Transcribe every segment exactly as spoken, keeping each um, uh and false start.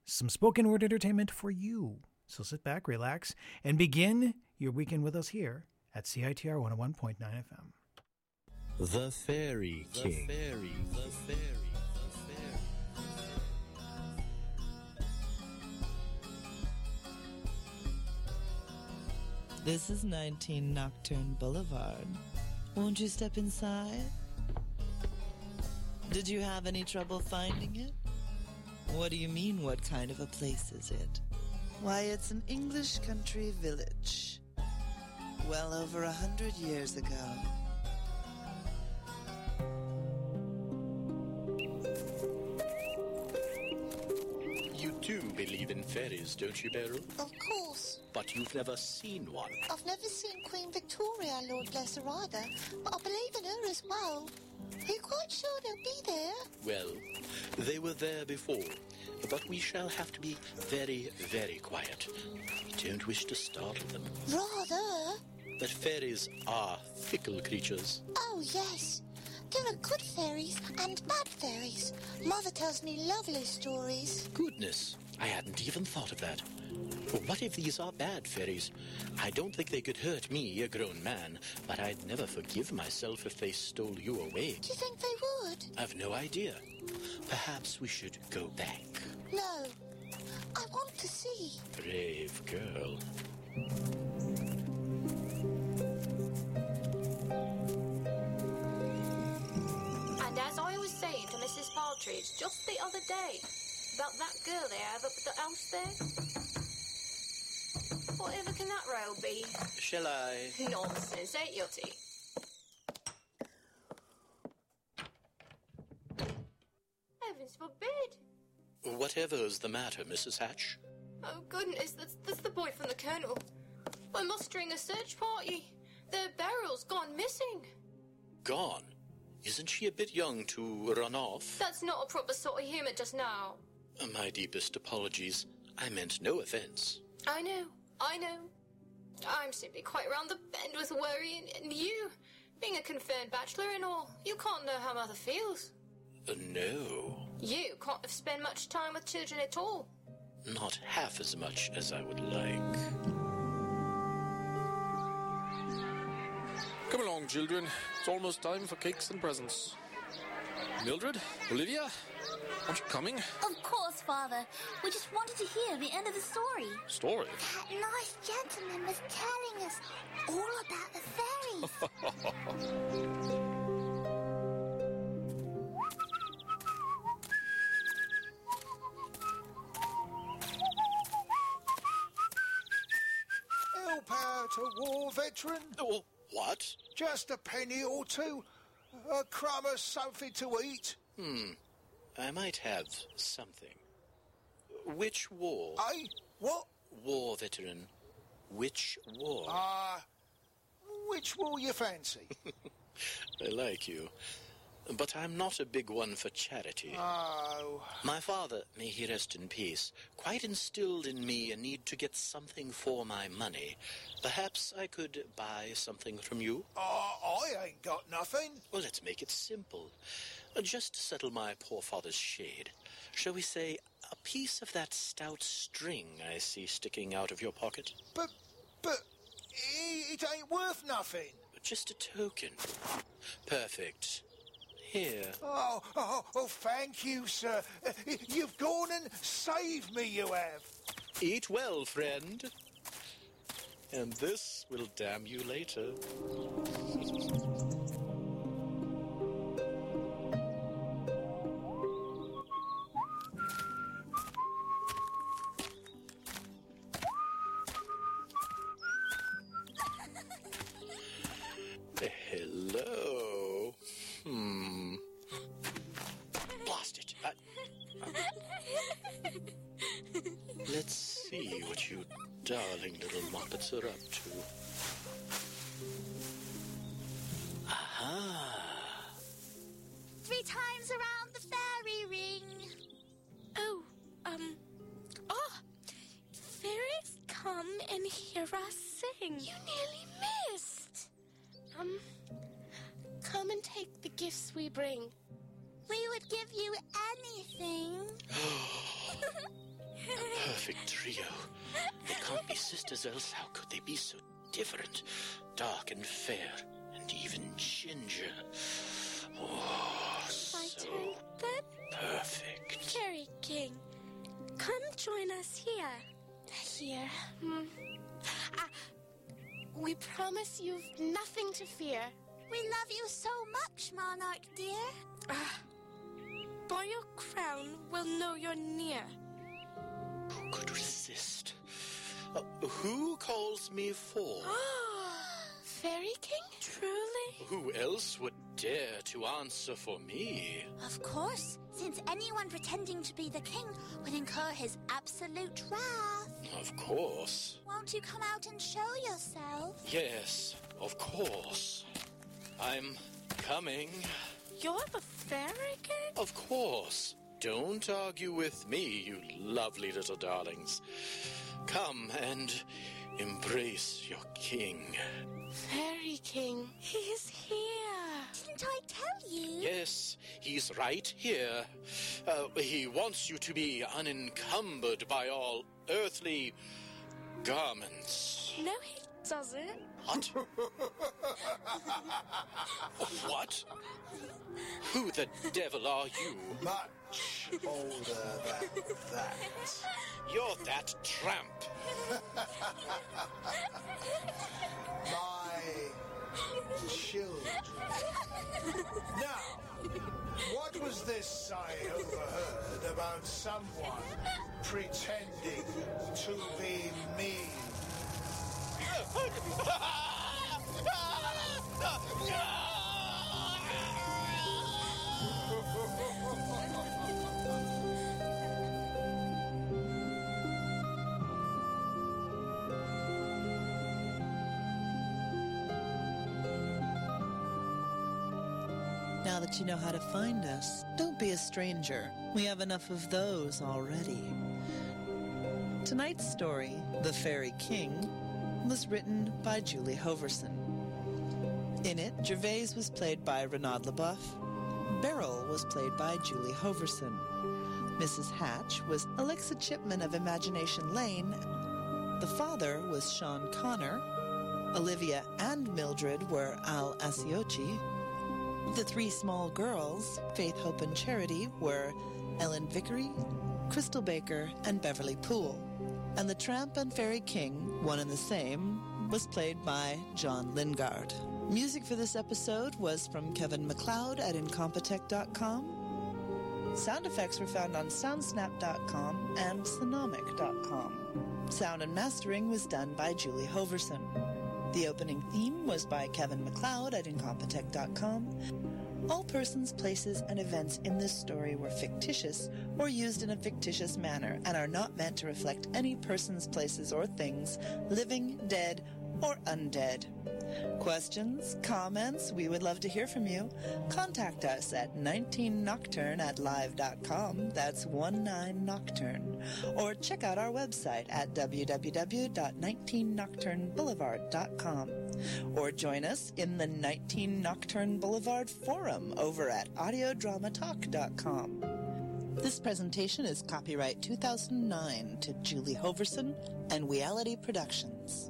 some spoken word entertainment for you. So sit back, relax, and begin your weekend with us here at C I T R one oh one point nine F M. The Fairy King. The Fairy, the Fairy, the Fairy. This is nineteen Nocturne Boulevard. Won't you step inside? Did you have any trouble finding it? What do you mean, what kind of a place is it? Why, it's an English country village. Well over a hundred years ago. You do believe in fairies, don't you, Beryl? Of course. But you've never seen one. I've never seen Queen Victoria, Lord bless her, either. But I believe in her as well. Are you quite sure they'll be there? Well, they were there before. But we shall have to be very, very quiet. We don't wish to startle them. Rather. But fairies are fickle creatures. Oh, yes. There are good fairies and bad fairies. Mother tells me lovely stories. Goodness, I hadn't even thought of that. What if these are bad fairies? I don't think they could hurt me, a grown man, but I'd never forgive myself if they stole you away. Do you think they would? I've no idea. Perhaps we should go back. No. I want to see. Brave girl. And as I was saying to Missus Partridge just the other day, about that girl they have up at the house there. Whatever can that row be? Shall I? Nonsense, ain't you, T? Heavens forbid. Whatever's the matter, Missus Hatch? Oh, goodness, that's, that's the boy from the Colonel. We're mustering a search party. The Beryl's gone missing. Gone? Isn't she a bit young to run off? That's not a proper sort of humour just now. My deepest apologies. I meant no offence. I know, I know. I'm simply quite round the bend with worry, and, and you, being a confirmed bachelor and all, you can't know how Mother feels. Uh, no. You can't have spent much time with children at all. Not half as much as I would like. Come along, children. It's almost time for cakes and presents. Mildred, Olivia, aren't you coming? Of course, Father. We just wanted to hear the end of the story. Story? That nice gentleman was telling us all about the fairies. Help out a war veteran? Oh, what? Just a penny or two. A crumb of something to eat. Hmm. I might have something. Which war? Eh? What? War veteran. Which war? Ah, uh, which war you fancy? I like you. But I'm not a big one for charity. Oh. My father, may he rest in peace, quite instilled in me a need to get something for my money. Perhaps I could buy something from you? Oh, I ain't got nothing. Well, let's make it simple. Just to settle my poor father's shade. Shall we say a piece of that stout string I see sticking out of your pocket? But, but, it ain't worth nothing. Just a token. Perfect. Here. Oh, oh, oh, thank you, sir. You've gone and saved me, you have. Eat well, friend. And this will damn you later. Hello. Hmm. Blast it. I... Let's see what you darling little muppets are up to. Aha. Three times around the fairy ring. Oh, um, oh, fairies come and hear us sing. You nearly missed. Um, come and take the gifts we bring. We would give you anything. trio. They can't be sisters, else how could they be so different? Dark and fair, and even ginger. Oh, My so turn, then? perfect. Fairy King, come join us here. Here? Hmm. Ah, we promise you've nothing to fear. We love you so much, Monarch dear. Ah, by your crown, we'll know you're near. Who could resist? Uh, who calls me for? Fairy King? Truly? Who else would dare to answer for me? Of course, since anyone pretending to be the king would incur his absolute wrath. Of course. Won't you come out and show yourself? Yes, of course. I'm coming. You're the Fairy King? Of course. Don't argue with me, you lovely little darlings. Come and embrace your king. Fairy King, he's here. Didn't I tell you? Yes, he's right here. Uh, he wants you to be unencumbered by all earthly garments. No, he doesn't. What? What? Who the devil are you? Much older than that. You're that tramp. My children. Now, what was this I overheard about someone pretending to be me? Now that you know how to find us, don't be a stranger. We have enough of those already. Tonight's story, The Fairy King, was written by Julie Hoverson. In it, Gervais was played by Renaud LeBoeuf. Beryl was played by Julie Hoverson. Missus Hatch was Alexa Chipman of Imagination Lane. The father was Sean Connor. Olivia and Mildred were Al Asiochi. The three small girls, Faith, Hope, and Charity, were Ellen Vickery, Crystal Baker, and Beverly Poole. And the Tramp and Fairy King, one and the same, was played by John Lingard. Music for this episode was from Kevin MacLeod at Incompetech dot com. Sound effects were found on Soundsnap dot com and Sonomic dot com. Sound and mastering was done by Julie Hoverson. The opening theme was by Kevin MacLeod at Incompetech dot com. All persons, places, and events in this story were fictitious or used in a fictitious manner and are not meant to reflect any persons, places, or things, living, dead, or undead. Questions? Comments? We would love to hear from you. Contact us at nineteen nocturne at live dot com. That's nineteen nocturne. Or check out our website at w w w dot nineteen nocturne boulevard dot com. Or join us in the nineteen Nocturne Boulevard Forum over at audio drama talk dot com. This presentation is copyright two thousand nine to Julie Hoverson and Reality Productions.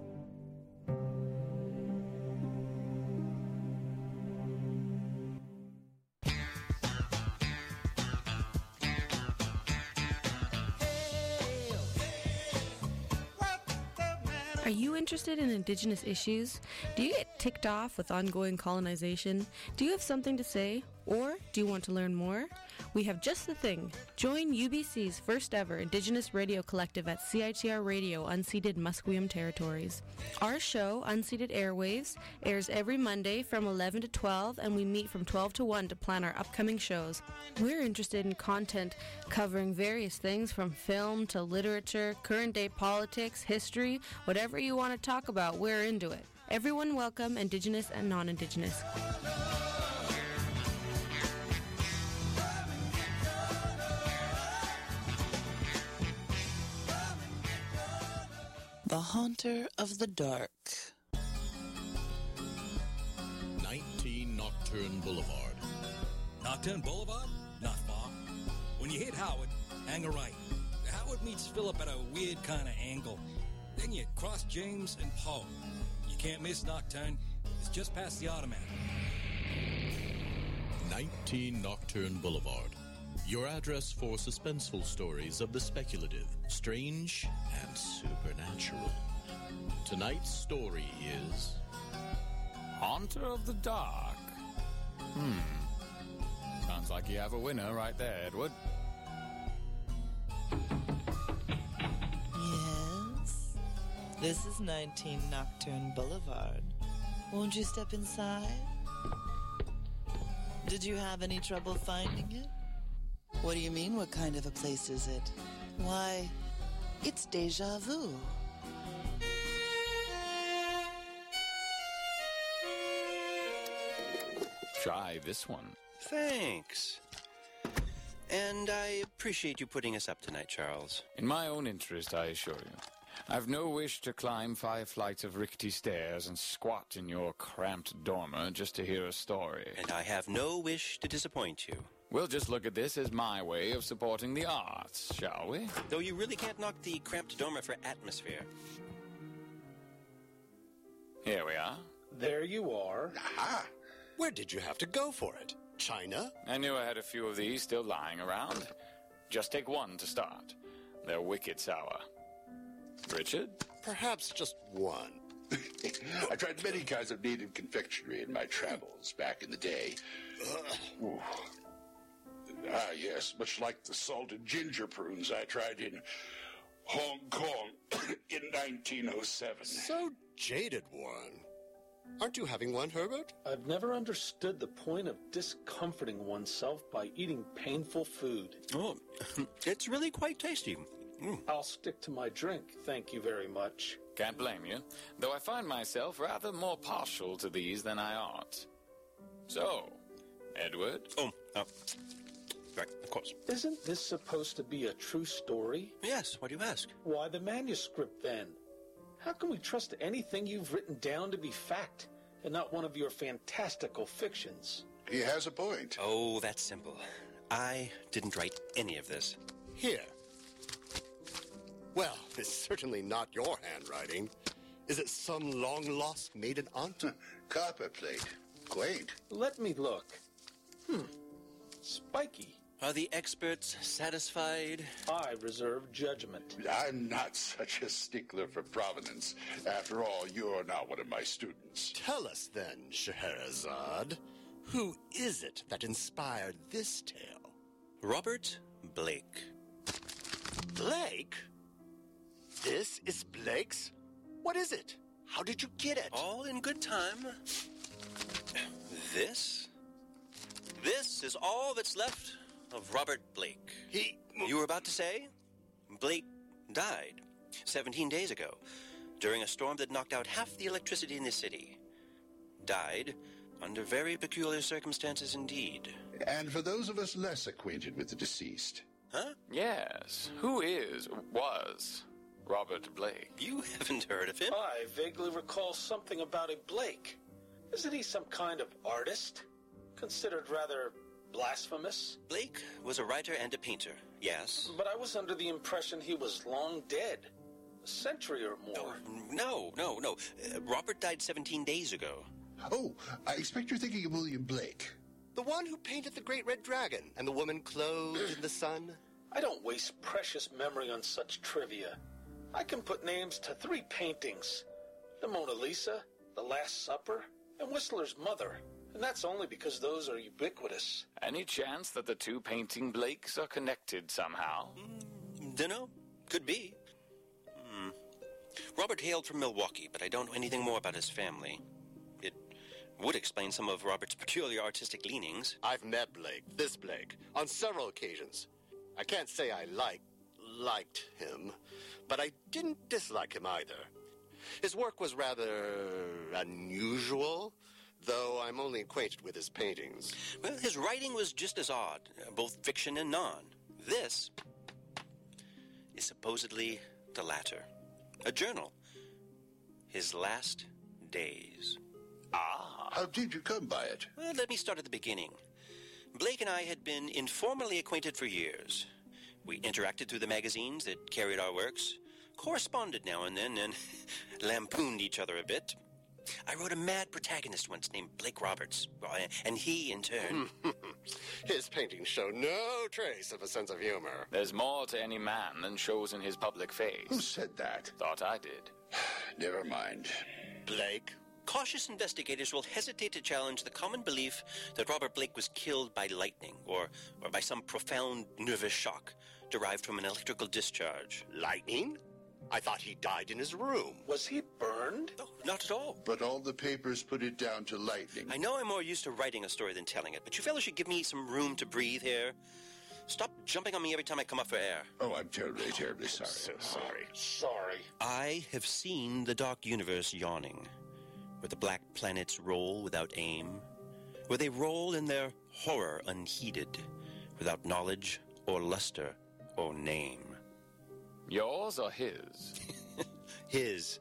Are you interested in Indigenous issues? Do you get ticked off with ongoing colonization? Do you have something to say? Or do you want to learn more? We have just the thing. Join U B C's first ever Indigenous Radio Collective at C I T R Radio, unceded Musqueam Territories. Our show, Unceded Airwaves, airs every Monday from eleven to twelve, and we meet from twelve to one to plan our upcoming shows. We're interested in content covering various things from film to literature, current day politics, history, whatever you want to talk about, we're into it. Everyone welcome, Indigenous and non-Indigenous. The Haunter of the Dark. nineteen Nocturne Boulevard. Nocturne Boulevard? Not far. When you hit Howard, hang a right. Howard Edward meets Philip at a weird kind of angle. Then you cross James and Poe. You can't miss Nocturne. It's just past the Automat. nineteen Nocturne Boulevard. Your address for suspenseful stories of the speculative, strange, and supernatural. Tonight's story is... Haunter of the Dark. Hmm. Sounds like you have a winner right there, Edward. Yes? This is nineteen Nocturne Boulevard. Won't you step inside? Did you have any trouble finding it? What do you mean, what kind of a place is it? Why, it's déjà vu. Try this one. Thanks. And I appreciate you putting us up tonight, Charles. In my own interest, I assure you. I've no wish to climb five flights of rickety stairs and squat in your cramped dormer just to hear a story. And I have no wish to disappoint you. We'll just look at this as my way of supporting the arts, shall we? Though you really can't knock the cramped dormer for atmosphere. Here we are. There you are. Aha! Where did you have to go for it? China? I knew I had a few of these still lying around. Just take one to start. They're wicked sour. Richard? Perhaps just one. I tried many kinds of native confectionery in my travels back in the day. Ooh. Ah, yes, much like the salted ginger prunes I tried in Hong Kong in nineteen oh seven. So jaded, Warren. Aren't you having one, Herbert? I've never understood the point of discomforting oneself by eating painful food. Oh, it's really quite tasty. Mm. I'll stick to my drink, thank you very much. Can't blame you, though I find myself rather more partial to these than I ought. So, Edward? Oh, uh, right, of course. Isn't this supposed to be a true story? Yes, why do you ask? Why the manuscript, then? How can we trust anything you've written down to be fact, and not one of your fantastical fictions? He has a point. Oh, that's simple. I didn't write any of this. Here. Well, it's certainly not your handwriting. Is it some long-lost maiden aunt? Copper plate. Quaint. Let me look. Hmm. Spiky. Are the experts satisfied? I reserve judgment. I'm not such a stickler for provenance. After all, you're not one of my students. Tell us then, Scheherazade, who is it that inspired this tale? Robert Blake. Blake? This is Blake's? What is it? How did you get it? All in good time. This? This is all that's left of Robert Blake. He... You were about to say? Blake died seventeen days ago during a storm that knocked out half the electricity in the city. Died under very peculiar circumstances indeed. And for those of us less acquainted with the deceased. Huh? Yes. Who is, was, Robert Blake? You haven't heard of him? I vaguely recall something about a Blake. Isn't he some kind of artist? Considered rather blasphemous? Blake was a writer and a painter, yes. But I was under the impression he was long dead. A century or more. No, no, no. Uh, Robert died seventeen days ago. Oh, I expect you're thinking of William Blake. The one who painted the Great Red Dragon and the woman clothed in the sun? I don't waste precious memory on such trivia. I can put names to three paintings. The Mona Lisa, The Last Supper, and Whistler's Mother. And that's only because those are ubiquitous. Any chance that the two painting Blakes are connected somehow? Mm, dunno. Could be. Hmm. Robert hailed from Milwaukee, but I don't know anything more about his family. It would explain some of Robert's peculiar artistic leanings. I've met Blake, this Blake, on several occasions. I can't say I like, liked him, but I didn't dislike him either. His work was rather unusual, though I'm only acquainted with his paintings. Well, his writing was just as odd, both fiction and non. This is supposedly the latter. A journal. His last days. Ah. How did you come by it? Well, let me start at the beginning. Blake and I had been informally acquainted for years. We interacted through the magazines that carried our works, corresponded now and then, and lampooned each other a bit. I wrote a mad protagonist once named Blake Roberts, and he, in turn... His paintings show no trace of a sense of humor. There's more to any man than shows in his public face. Who said that? Thought I did. Never mind. Blake? Cautious investigators will hesitate to challenge the common belief that Robert Blake was killed by lightning or, or by some profound nervous shock derived from an electrical discharge. Lightning? I thought he died in his room. Was he burned? No, not at all. But all the papers put it down to lightning. I know I'm more used to writing a story than telling it, but you fellas should give me some room to breathe here. Stop jumping on me every time I come up for air. Oh, I'm terribly, terribly sorry. So sorry. Sorry. I have seen the dark universe yawning, where the black planets roll without aim, where they roll in their horror unheeded, without knowledge or luster or name. Yours or his? His.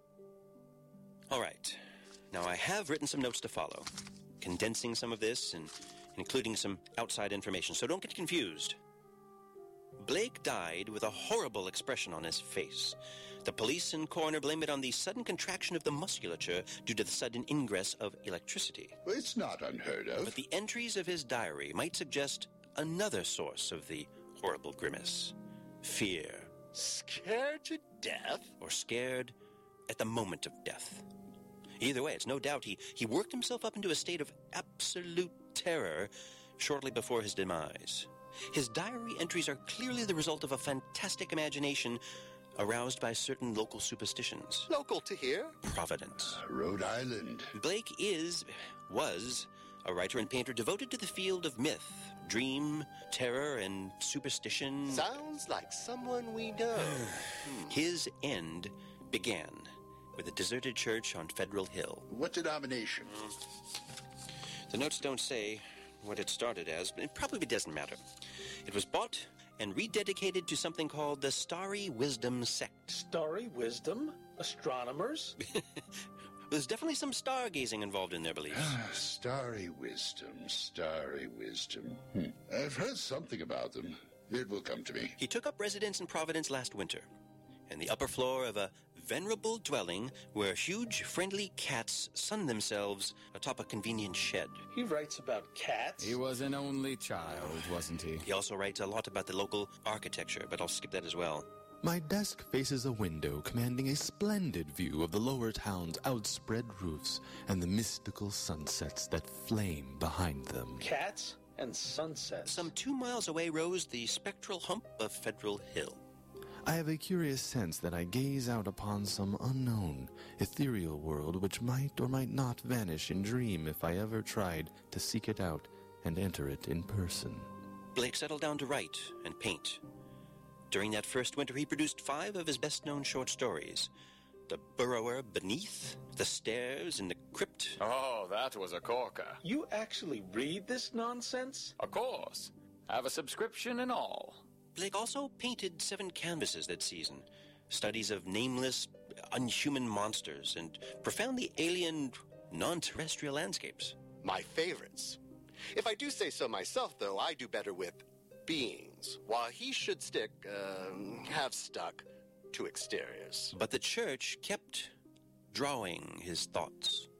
All right. Now, I have written some notes to follow, condensing some of this and including some outside information, so don't get confused. Blake died with a horrible expression on his face. The police and coroner blame it on the sudden contraction of the musculature due to the sudden ingress of electricity. Well, it's not unheard of. But the entries of his diary might suggest another source of the horrible grimace. Fear. Scared to death? Or scared at the moment of death. Either way, it's no doubt he, he worked himself up into a state of absolute terror shortly before his demise. His diary entries are clearly the result of a fantastic imagination aroused by certain local superstitions. Local to here? Providence. Uh, Rhode Island. Blake is, was, a writer and painter devoted to the field of myth, dream, terror, and superstition. Sounds like someone we know. His end began with a deserted church on Federal Hill. What denomination? The notes don't say what it started as, but it probably doesn't matter. It was bought and rededicated to something called the Starry Wisdom Sect. Starry Wisdom? Astronomers? There's definitely some stargazing involved in their beliefs. Starry Wisdom, Starry Wisdom. Hmm. I've heard something about them. It will come to me. He took up residence in Providence last winter, in the upper floor of a venerable dwelling where huge, friendly cats sun themselves atop a convenient shed. He writes about cats? He was an only child, wasn't he? He also writes a lot about the local architecture, but I'll skip that as well. My desk faces a window commanding a splendid view of the lower town's outspread roofs and the mystical sunsets that flame behind them. Cats and sunsets. Some two miles away rose the spectral hump of Federal Hill. I have a curious sense that I gaze out upon some unknown, ethereal world which might or might not vanish in dream if I ever tried to seek it out and enter it in person. Blake settled down to write and paint. During that first winter, he produced five of his best-known short stories. The Burrower Beneath, The Stairs in the Crypt. Oh, that was a corker. You actually read this nonsense? Of course. Have a subscription and all. Blake also painted seven canvases that season. Studies of nameless, unhuman monsters and profoundly alien, non-terrestrial landscapes. My favorites. If I do say so myself, though, I do better with beings, while he should stick, um, have stuck, to exteriors. But the church kept drawing his thoughts.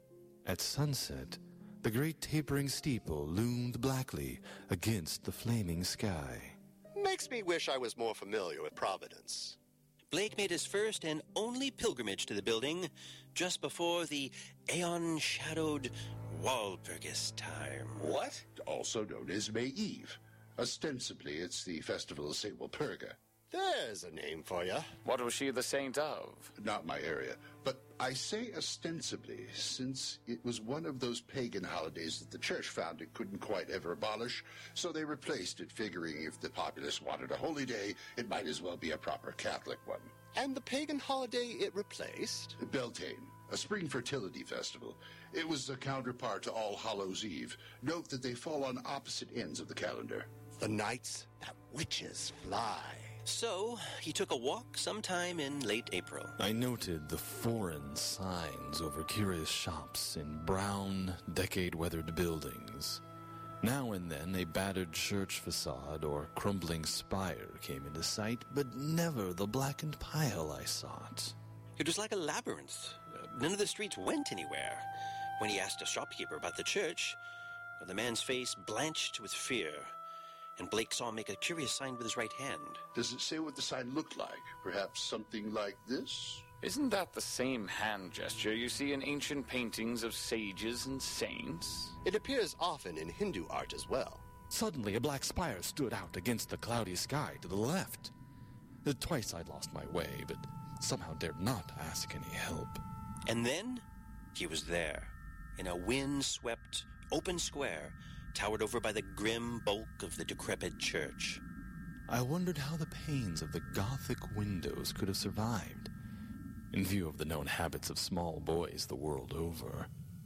At sunset, the great tapering steeple loomed blackly against the flaming sky. Makes me wish I was more familiar with Providence. Blake made his first and only pilgrimage to the building just before the aeon-shadowed Walpurgis time. What? Also known as May Eve. Ostensibly, it's the festival of Saint Walpurga. There's a name for you. What was she the saint of? Not my area, but I say ostensibly, since it was one of those pagan holidays that the church found it couldn't quite ever abolish, so they replaced it, figuring if the populace wanted a holy day, it might as well be a proper Catholic one. And the pagan holiday it replaced? Beltane, a spring fertility festival. It was the counterpart to All Hallows' Eve. Note that they fall on opposite ends of the calendar. The nights that witches fly. So, he took a walk sometime in late April. I noted the foreign signs over curious shops in brown, decade-weathered buildings. Now and then a battered church facade or crumbling spire came into sight, but never the blackened pile I sought. It was like a labyrinth. None of the streets went anywhere. When he asked a shopkeeper about the church, the man's face blanched with fear, and Blake saw him make a curious sign with his right hand. Does it say what the sign looked like? Perhaps something like this? Isn't that the same hand gesture you see in ancient paintings of sages and saints? It appears often in Hindu art as well. Suddenly, a black spire stood out against the cloudy sky to the left. Twice I'd lost my way, but somehow dared not ask any help. And then he was there, in a wind-swept, open square, towered over by the grim bulk of the decrepit church. I wondered how the panes of the Gothic windows could have survived, in view of the known habits of small boys the world over.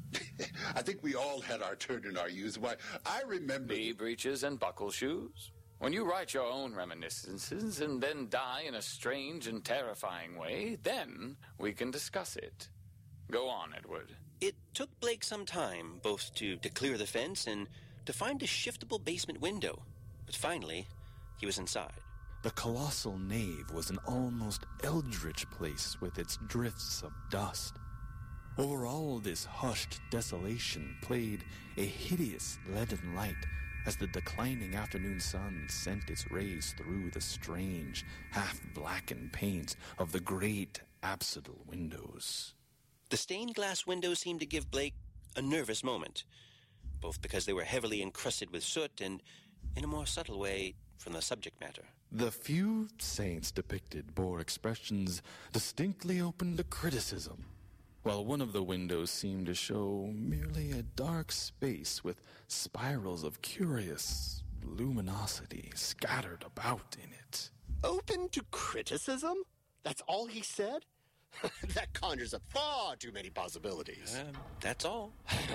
I think we all had our turn in our youth. Why, I remember... Knee breeches and buckle shoes. When you write your own reminiscences and then die in a strange and terrifying way, then we can discuss it. Go on, Edward. It took Blake some time, both to, to clear the fence and to find a shiftable basement window. But finally, he was inside. The colossal nave was an almost eldritch place with its drifts of dust. Over all this hushed desolation played a hideous leaden light as the declining afternoon sun sent its rays through the strange, half-blackened panes of the great apsidal windows. The stained glass windows seemed to give Blake a nervous moment, both because they were heavily encrusted with soot and, in a more subtle way, from the subject matter. The few saints depicted bore expressions distinctly open to criticism, while one of the windows seemed to show merely a dark space with spirals of curious luminosity scattered about in it. Open to criticism? That's all he said? That conjures up far too many possibilities. Um, that's all.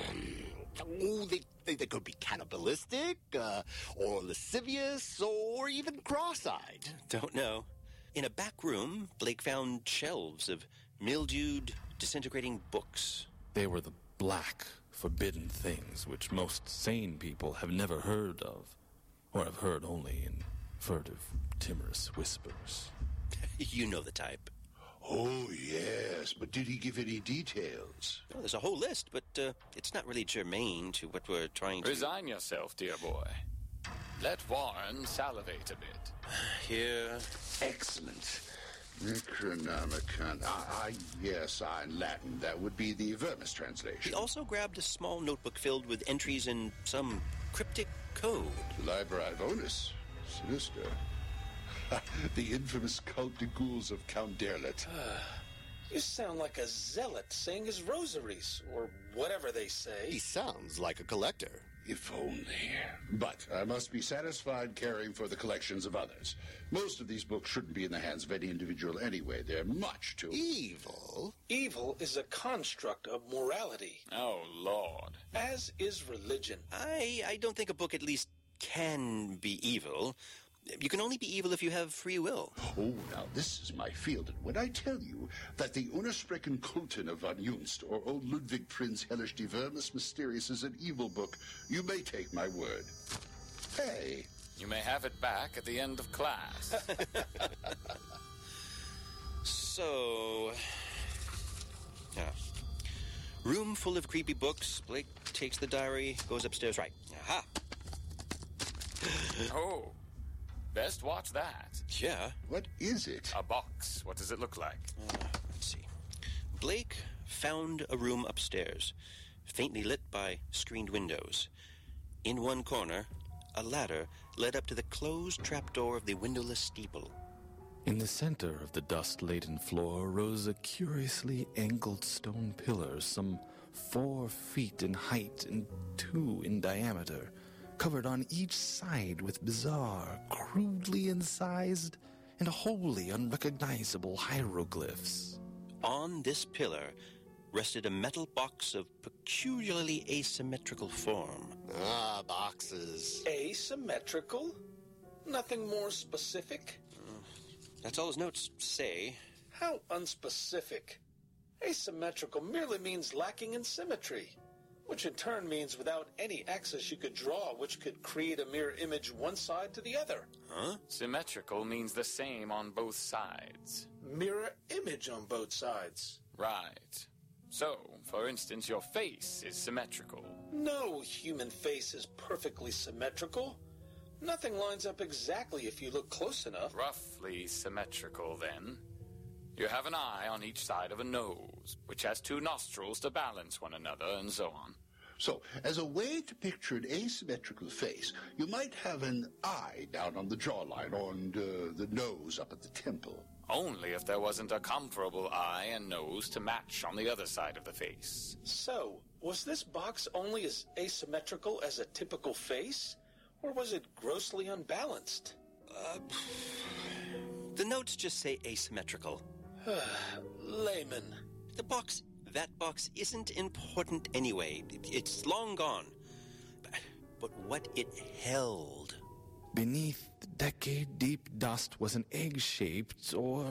Oh, they, they, they could be cannibalistic, uh, or lascivious, or even cross-eyed. Don't know. In a back room, Blake found shelves of mildewed, disintegrating books. They were the black, forbidden things which most sane people have never heard of, or have heard only in furtive, timorous whispers. You know the type. Oh, yes, but did he give any details? Well, there's a whole list, but uh, it's not really germane to what we're trying to... Resign yourself, dear boy. Let Warren salivate a bit. Here. Excellent. Necronomicon. Ah, ah, yes, ah, in Latin. That would be the Vermis translation. He also grabbed a small notebook filled with entries in some cryptic code. Libri Vonis. Sinister. The infamous Cult de Ghouls of Count Derlet. You sound like a zealot saying his rosaries, or whatever they say. He sounds like a collector. If only. But I must be satisfied caring for the collections of others. Most of these books shouldn't be in the hands of any individual anyway. They're much too... Evil? Evil is a construct of morality. Oh, Lord. As is religion. I, I don't think a book at least can be evil. You can only be evil if you have free will. Oh, now this is my field, and when I tell you that the Unersprechen Kulten of Von Junst, or old Ludwig Prinz Hellish die Vermis Mysterious, is an evil book, you may take my word. Hey. You may have it back at the end of class. So... Yeah. Room full of creepy books. Blake takes the diary, goes upstairs. Right. Aha. Oh. Best watch that. Yeah. What is it? A box. What does it look like? Uh, let's see. Blake found a room upstairs, faintly lit by screened windows. In one corner, a ladder led up to the closed trapdoor of the windowless steeple. In the center of the dust-laden floor rose a curiously angled stone pillar, some four feet in height and two in diameter, covered on each side with bizarre, crudely incised, and wholly unrecognizable hieroglyphs. On this pillar rested a metal box of peculiarly asymmetrical form. Ah, boxes. Asymmetrical? Nothing more specific? Uh, that's all his notes say. How unspecific. Asymmetrical merely means lacking in symmetry. which in turn means without any axis you could draw, which could create a mirror image one side to the other. Huh? Symmetrical means the same on both sides. Mirror image on both sides. Right. So, for instance, your face is symmetrical. No human face is perfectly symmetrical. Nothing lines up exactly if you look close enough. Roughly symmetrical, then. You have an eye on each side of a nose, which has two nostrils to balance one another, and so on. So, as a way to picture an asymmetrical face, you might have an eye down on the jawline or on uh, the nose up at the temple. Only if there wasn't a comparable eye and nose to match on the other side of the face. So, was this box only as asymmetrical as a typical face? Or was it grossly unbalanced? Uh, the notes just say asymmetrical. Layman. The box, that box isn't important anyway. It's long gone. But what it held. Beneath the decade-deep dust was an egg-shaped or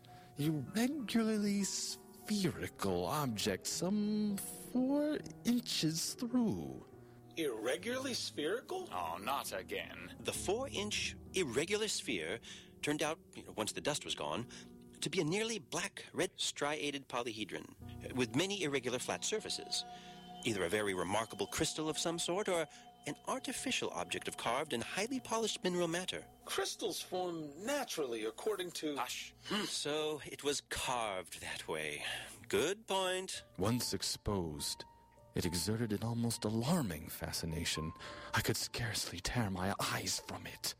irregularly spherical object some four inches through. Irregularly spherical? Oh, not again. The four-inch irregular sphere turned out, you know, once the dust was gone, to be a nearly black, red striated polyhedron with many irregular flat surfaces. Either a very remarkable crystal of some sort or an artificial object of carved and highly polished mineral matter. Crystals form naturally according to... Hush. So it was carved that way. Good point. Once exposed, it exerted an almost alarming fascination. I could scarcely tear my eyes from it.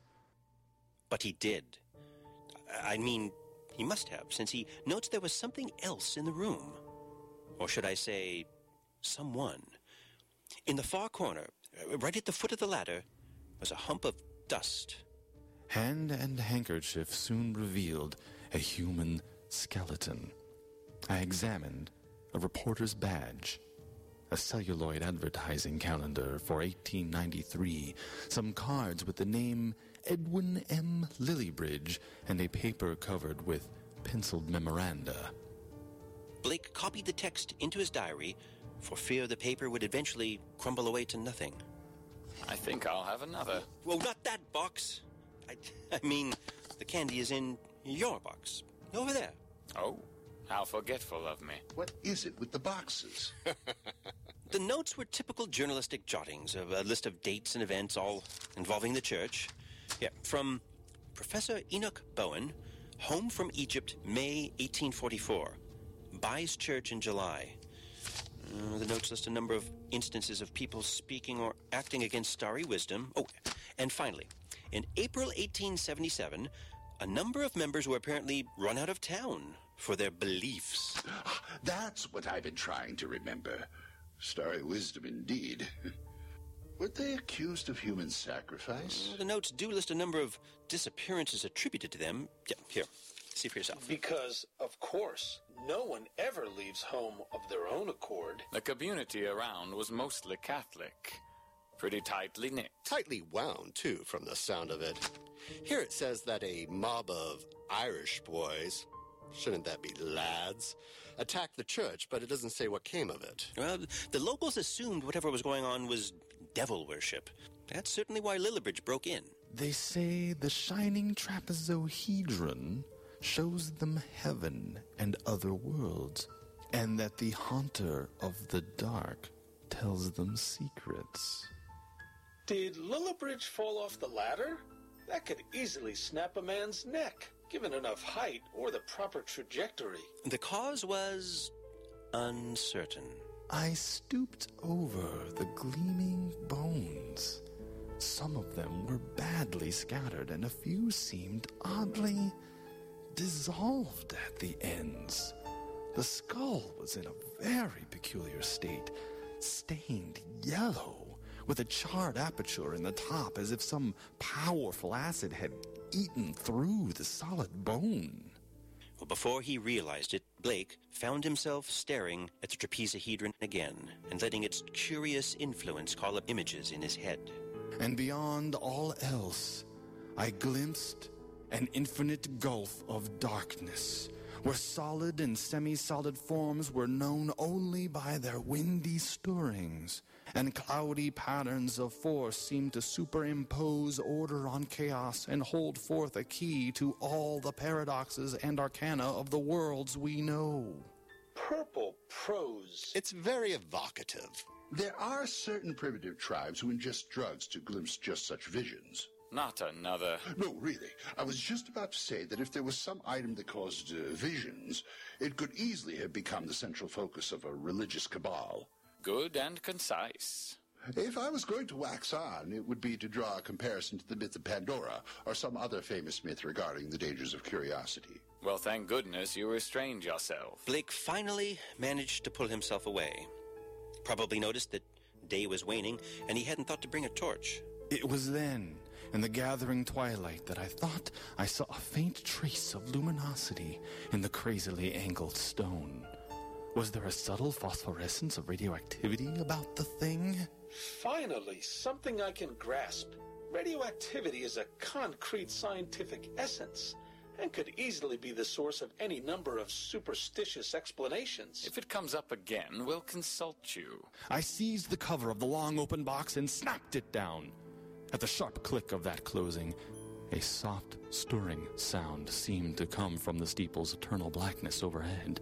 But he did. I mean, he must have, since he notes there was something else in the room. Or should I say, someone. In the far corner, right at the foot of the ladder, was a hump of dust. Hand and handkerchief soon revealed a human skeleton. I examined a reporter's badge, a celluloid advertising calendar for eighteen ninety-three, some cards with the name Edwin M. Lillibridge, and a paper covered with penciled memoranda. Blake copied the text into his diary for fear the paper would eventually crumble away to nothing. I think I'll have another. Well, not that box. I, I mean, the candy is in your box. Over there. Oh, how forgetful of me. What is it with the boxes? The notes were typical journalistic jottings, of a list of dates and events, all involving the church. Yeah, from Professor Enoch Bowen, home from Egypt, May eighteen forty-four. Buys church in July. Uh, the notes list a number of instances of people speaking or acting against starry wisdom. Oh, and finally, in April eighteen seventy-seven, a number of members were apparently run out of town for their beliefs. That's what I've been trying to remember. Starry wisdom indeed. Were they accused of human sacrifice? Uh, the notes do list a number of disappearances attributed to them. Yeah, here, see for yourself. Because, of course, no one ever leaves home of their own accord. The community around was mostly Catholic. Pretty tightly knit. Tightly wound, too, from the sound of it. Here it says that a mob of Irish boys, shouldn't that be lads, attacked the church, but it doesn't say what came of it. Well, the locals assumed whatever was going on was devil worship. That's certainly why Lillibridge broke in. They say the shining trapezohedron shows them heaven and other worlds, and that the haunter of the dark tells them secrets. Did Lillibridge fall off the ladder? That could easily snap a man's neck, given enough height or the proper trajectory. The cause was uncertain. I stooped over the gleaming bones. Some of them were badly scattered, and a few seemed oddly dissolved at the ends. The skull was in a very peculiar state, stained yellow, with a charred aperture in the top, as if some powerful acid had eaten through the solid bone. Well, before he realized it, Blake found himself staring at the trapezohedron again and letting its curious influence call up images in his head. And beyond all else, I glimpsed an infinite gulf of darkness, where solid and semi-solid forms were known only by their windy stirrings, and cloudy patterns of force seemed to superimpose order on chaos and hold forth a key to all the paradoxes and arcana of the worlds we know. Purple prose. It's very evocative. There are certain primitive tribes who ingest drugs to glimpse just such visions. Not another. No, really. I was just about to say that if there was some item that caused uh, visions, it could easily have become the central focus of a religious cabal. Good and concise. If I was going to wax on, it would be to draw a comparison to the myth of Pandora, or some other famous myth regarding the dangers of curiosity. Well, thank goodness you restrained yourself. Blake finally managed to pull himself away. Probably noticed that day was waning, and he hadn't thought to bring a torch. It was then, in the gathering twilight, that I thought I saw a faint trace of luminosity in the crazily angled stone. Was there a subtle phosphorescence of radioactivity about the thing? Finally, something I can grasp. Radioactivity is a concrete scientific essence, and could easily be the source of any number of superstitious explanations. If it comes up again, we'll consult you. I seized the cover of the long open box and snapped it down. At the sharp click of that closing, a soft, stirring sound seemed to come from the steeple's eternal blackness overhead,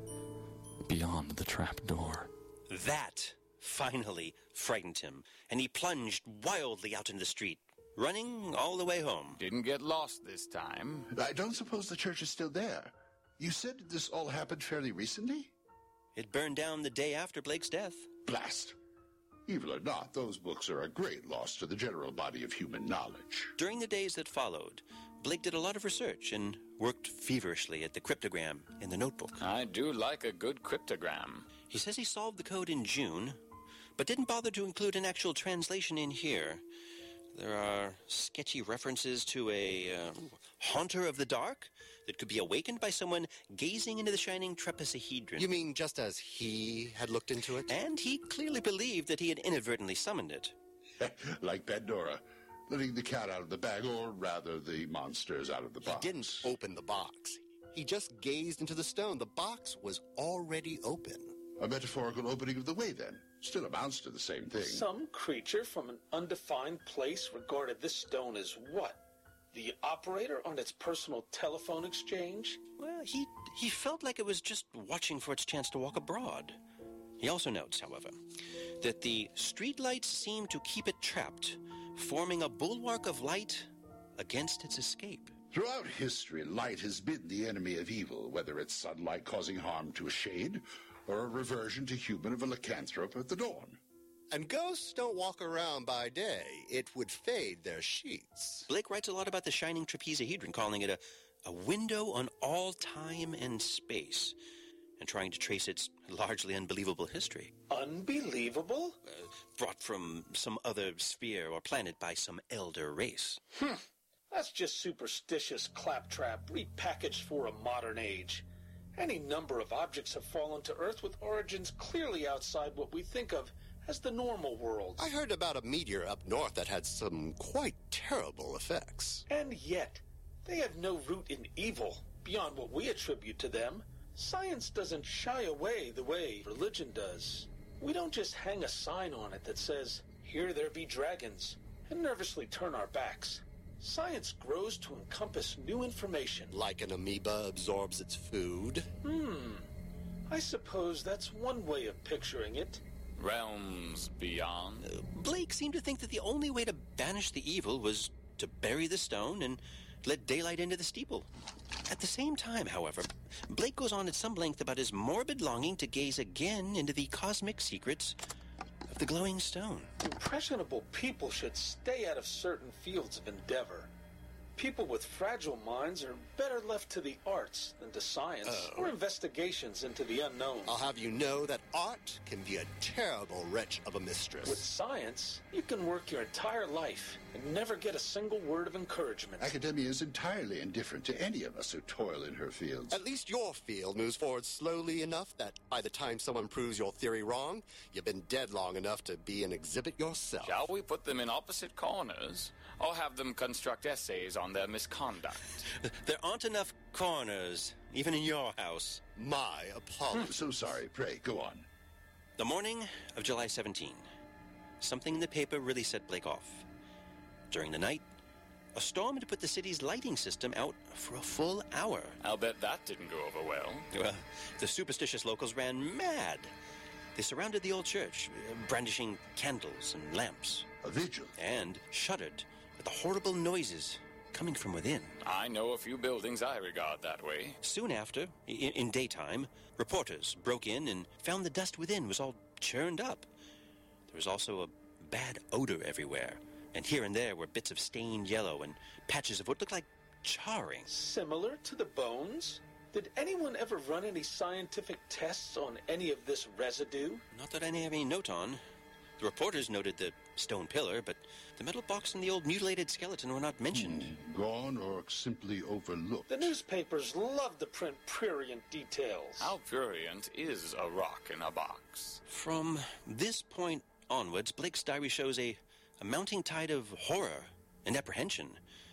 beyond the trap door. That finally frightened him, and he plunged wildly out into the street, running all the way home. Didn't get lost this time. I don't suppose the church is still there. You said this all happened fairly recently? It burned down the day after Blake's death. Blast. Evil or not, those books are a great loss to the general body of human knowledge. During the days that followed, Blake did a lot of research and worked feverishly at the cryptogram in the notebook. I do like a good cryptogram. He says he solved the code in June, but didn't bother to include an actual translation in here. There are sketchy references to a uh, haunter of the dark that could be awakened by someone gazing into the shining trapezohedron. You mean just as he had looked into it? And he clearly believed that he had inadvertently summoned it. Like Pandora, letting the cat out of the bag, or rather the monsters out of the box. He didn't open the box. He just gazed into the stone. The box was already open. A metaphorical opening of the way, then. Still amounts to the same thing. Some creature from an undefined place regarded this stone as what? The operator on its personal telephone exchange? Well, he, he felt like it was just watching for its chance to walk abroad. He also notes, however, that the streetlights seem to keep it trapped, forming a bulwark of light against its escape. Throughout history, light has been the enemy of evil, whether it's sunlight causing harm to a shade, or a reversion to human of a lycanthrope at the dawn. And ghosts don't walk around by day. It would fade their sheets. Blake writes a lot about the shining trapezohedron, calling it a, a window on all time and space, and trying to trace its largely unbelievable history. Unbelievable? Uh, brought from some other sphere or planet by some elder race. Hmm. That's just superstitious claptrap repackaged for a modern age. Any number of objects have fallen to Earth with origins clearly outside what we think of as the normal world. I heard about a meteor up north that had some quite terrible effects. And yet, they have no root in evil beyond what we attribute to them. Science doesn't shy away the way religion does. We don't just hang a sign on it that says, "Here there be dragons," and nervously turn our backs. Science grows to encompass new information. Like an amoeba absorbs its food? Hmm. I suppose that's one way of picturing it. Realms beyond? Uh, Blake seemed to think that the only way to banish the evil was to bury the stone and let daylight into the steeple. At the same time, however, Blake goes on at some length about his morbid longing to gaze again into the cosmic secrets of the glowing stone. Impressionable people should stay out of certain fields of endeavor. People with fragile minds are better left to the arts than to science Oh. or investigations into the unknown. I'll have you know that art can be a terrible wretch of a mistress. With science, you can work your entire life and never get a single word of encouragement. Academia is entirely indifferent to any of us who toil in her fields. At least your field moves forward slowly enough that by the time someone proves your theory wrong, you've been dead long enough to be an exhibit yourself. Shall we put them in opposite corners, or have them construct essays on their misconduct? There aren't enough corners even in your house. My apologies. So sorry. Pray, go on. The morning of July seventeenth. Something in the paper really set Blake off. During the night, a storm had put the city's lighting system out for a full hour. I'll bet that didn't go over well. Well, the superstitious locals ran mad. They surrounded the old church, brandishing candles and lamps. A vigil. And shuddered at the horrible noises coming from within. I know a few buildings I regard that way. Soon after, in, in daytime, reporters broke in and found the dust within was all churned up. There was also a bad odor everywhere, and here and there were bits of stained yellow and patches of what looked like charring. Similar to the bones? Did anyone ever run any scientific tests on any of this residue? Not that I have any note on. The reporters noted the stone pillar, but the metal box and the old mutilated skeleton were not mentioned. Hmm. Gone or simply overlooked? The newspapers love to print prurient details. How prurient is a rock in a box? From this point onwards, Blake's diary shows a, a mounting tide of horror and apprehension.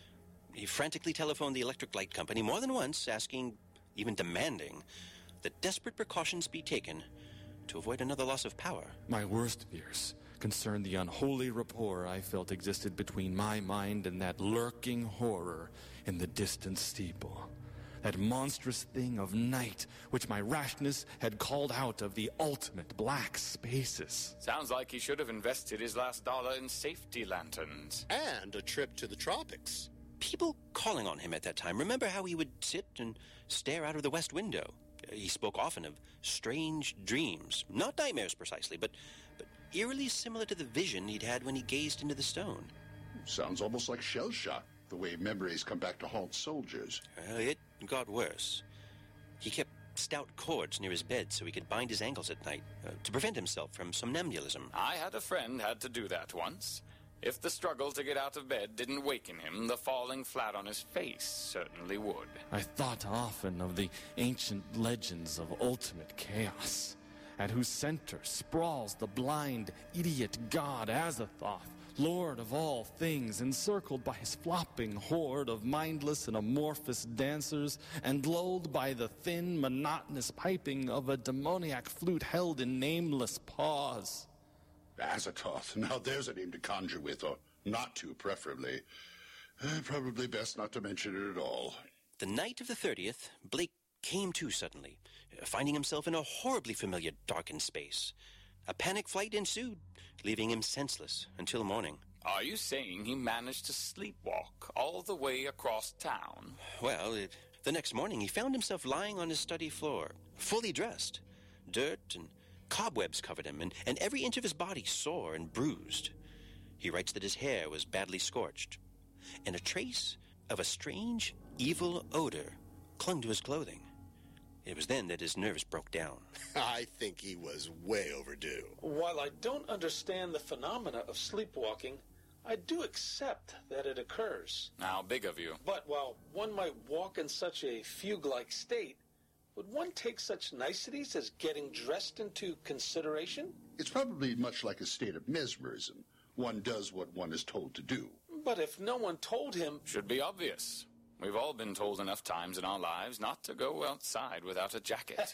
He frantically telephoned the electric light company more than once, asking, even demanding, that desperate precautions be taken to avoid another loss of power. My worst fears concerned the unholy rapport I felt existed between my mind and that lurking horror in the distant steeple. That monstrous thing of night which my rashness had called out of the ultimate black spaces. Sounds like he should have invested his last dollar in safety lanterns. And a trip to the tropics. People calling on him at that time remember how he would sit and stare out of the west window. He spoke often of strange dreams, not nightmares precisely, but, but eerily similar to the vision he'd had when he gazed into the stone. Sounds almost like shell shock, the way memories come back to haunt soldiers. Well, it got worse. He kept stout cords near his bed so he could bind his ankles at night uh, to prevent himself from somnambulism. I had a friend had to do that once. If the struggle to get out of bed didn't waken him, the falling flat on his face certainly would. I thought often of the ancient legends of ultimate chaos, at whose center sprawls the blind, idiot god Azathoth, lord of all things, encircled by his flopping horde of mindless and amorphous dancers, and lulled by the thin, monotonous piping of a demoniac flute held in nameless paws. Azathoth. Now there's a name to conjure with, or not to, preferably. Uh, probably best not to mention it at all. The night of the thirtieth, Blake came to suddenly, finding himself in a horribly familiar darkened space. A panic flight ensued, leaving him senseless until morning. Are you saying he managed to sleepwalk all the way across town? Well, it, the next morning he found himself lying on his study floor, fully dressed. Dirt and cobwebs covered him, and, and every inch of his body sore and bruised. He writes that his hair was badly scorched, and a trace of a strange, evil odor clung to his clothing. It was then that his nerves broke down. I think he was way overdue. While I don't understand the phenomena of sleepwalking, I do accept that it occurs. How big of you? But while one might walk in such a fugue-like state, would one take such niceties as getting dressed into consideration? It's probably much like a state of mesmerism. One does what one is told to do. But if no one told him... Should be obvious. We've all been told enough times in our lives not to go outside without a jacket.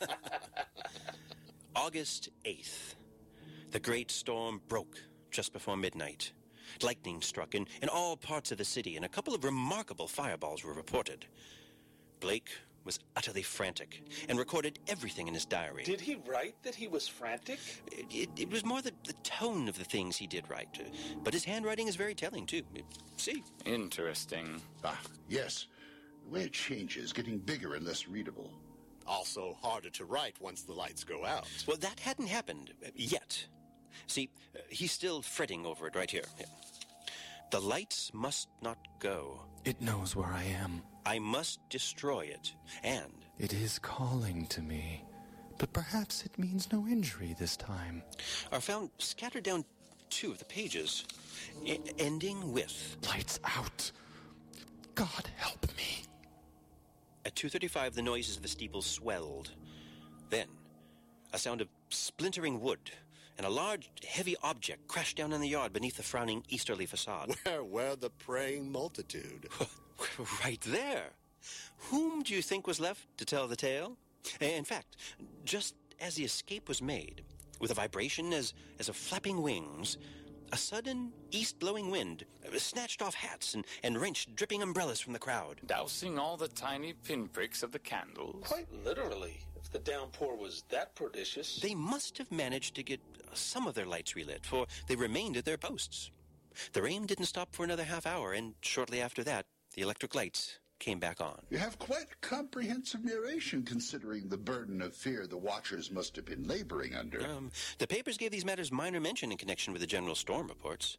August eighth. The great storm broke just before midnight. Lightning struck in, in all parts of the city, and a couple of remarkable fireballs were reported. Blake was utterly frantic and recorded everything in his diary. Did he write that he was frantic? It, it, it was more the, the tone of the things he did write. Uh, but his handwriting is very telling, too. See? Interesting. Ah, yes. The way it changes, getting bigger and less readable. Also harder to write once the lights go out. Well, that hadn't happened uh, yet. See, uh, he's still fretting over it right here. Yeah. The lights must not go. It knows where I am. I must destroy it, and... It is calling to me, but perhaps it means no injury this time. Are found scattered down two of the pages, I- ending with... Lights out. God help me. At two thirty-five, the noises of the steeple swelled. Then, a sound of splintering wood, and a large, heavy object crashed down in the yard beneath the frowning easterly facade. Where were the praying multitude? Right there. Whom do you think was left to tell the tale? In fact, just as the escape was made, with a vibration as, as of flapping wings, a sudden east-blowing wind snatched off hats and, and wrenched dripping umbrellas from the crowd. Dousing all the tiny pinpricks of the candles. Quite literally, if the downpour was that prodigious. They must have managed to get some of their lights relit, for they remained at their posts. The rain didn't stop for another half hour, and shortly after that, the electric lights came back on. You have quite comprehensive narration, considering the burden of fear the watchers must have been laboring under. Um, the papers gave these matters minor mention in connection with the general storm reports.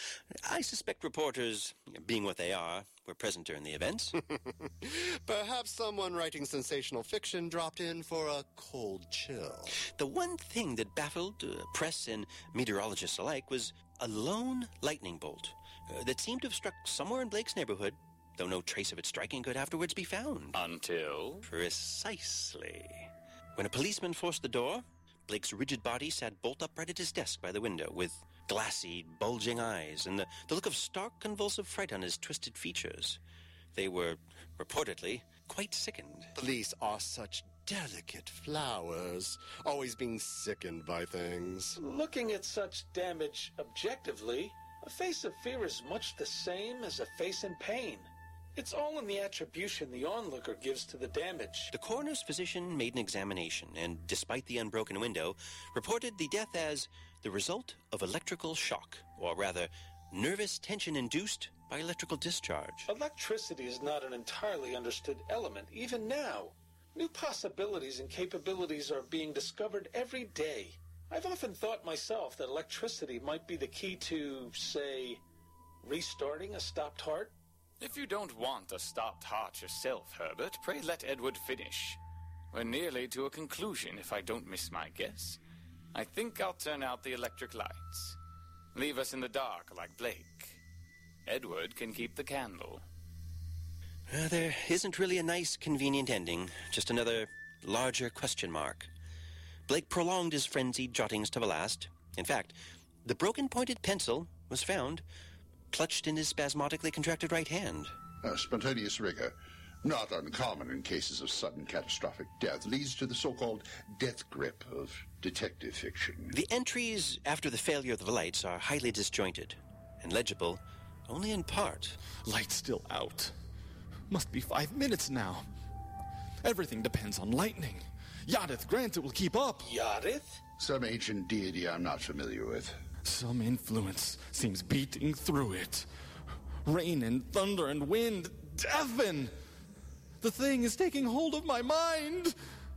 I suspect reporters, being what they are, were present during the events. Perhaps someone writing sensational fiction dropped in for a cold chill. The one thing that baffled uh, press and meteorologists alike was a lone lightning bolt uh, that seemed to have struck somewhere in Blake's neighborhood, though no trace of its striking could afterwards be found. Until? Precisely. When a policeman forced the door, Blake's rigid body sat bolt upright at his desk by the window, with glassy, bulging eyes and the, the look of stark, convulsive fright on his twisted features. They were, reportedly, quite sickened. Police are such delicate flowers, always being sickened by things. Looking at such damage objectively, a face of fear is much the same as a face in pain. It's all in the attribution the onlooker gives to the damage. The coroner's physician made an examination and, despite the unbroken window, reported the death as the result of electrical shock, or rather, nervous tension induced by electrical discharge. Electricity is not an entirely understood element, even now. New possibilities and capabilities are being discovered every day. I've often thought myself that electricity might be the key to, say, restarting a stopped heart. If you don't want a stopped heart yourself, Herbert, pray let Edward finish. We're nearly to a conclusion, if I don't miss my guess. I think I'll turn out the electric lights. Leave us in the dark like Blake. Edward can keep the candle. Uh, there isn't really a nice, convenient ending. Just another larger question mark. Blake prolonged his frenzied jottings to the last. In fact, the broken pointed pencil was found clutched in his spasmodically contracted right hand. Uh, spontaneous rigor, not uncommon in cases of sudden catastrophic death, leads to the so-called death grip of detective fiction. The entries after the failure of the lights are highly disjointed and legible only in part. Light still out. Must be five minutes now. Everything depends on lightning. Yadith grants it will keep up. Yadith? Some ancient deity I'm not familiar with. Some influence seems beating through it. Rain and thunder and wind deafen. The thing is taking hold of my mind.